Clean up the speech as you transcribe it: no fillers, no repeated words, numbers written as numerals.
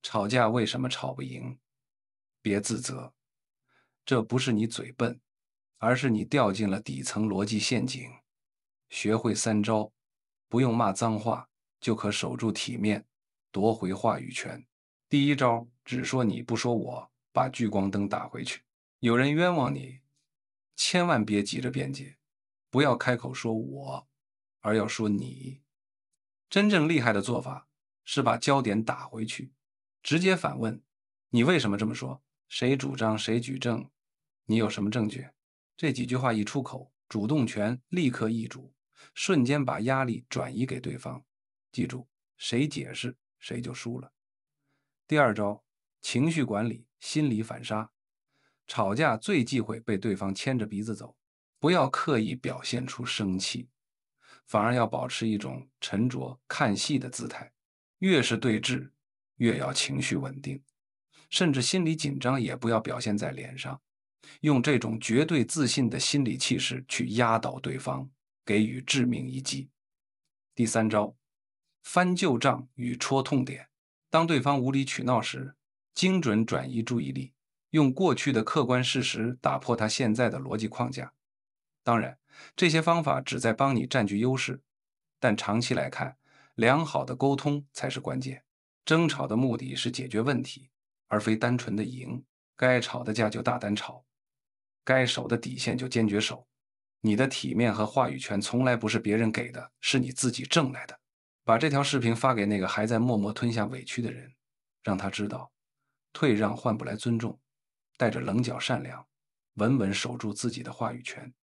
吵架为什么吵不赢？别自责，这不是你嘴笨，而是你掉进了底层逻辑陷阱。学会三招，不用骂脏话，就可守住体面，夺回话语权。第一招，只说你不说我，把聚光灯打回去。有人冤枉你，千万别急着辩解，不要开口说我，而要说你。真正厉害的做法是把焦点打回去，直接反问：你为什么这么说？谁主张？谁举证？你有什么证据？这几句话一出口，主动权立刻易主，瞬间把压力转移给对方。记住，谁解释谁就输了。第二招，情绪管理，心理反杀。吵架最忌讳被对方牵着鼻子走，不要刻意表现出生气，反而要保持一种沉着看戏的姿态。越是对峙，越要情绪稳定，甚至心理紧张也不要表现在脸上，用这种绝对自信的心理气势去压倒对方，给予致命一击。第三招，翻旧账与戳痛点。当对方无理取闹时，精准转移注意力，用过去的客观事实打破他现在的逻辑框架。当然，这些方法只在帮你占据优势，但长期来看，良好的沟通才是关键。争吵的目的是解决问题，而非单纯的赢。该吵的架就大胆吵，该守的底线就坚决守。你的体面和话语权从来不是别人给的，是你自己挣来的。把这条视频发给那个还在默默吞下委屈的人，让他知道，退让换不来尊重，带着棱角善良，稳稳守住自己的话语权。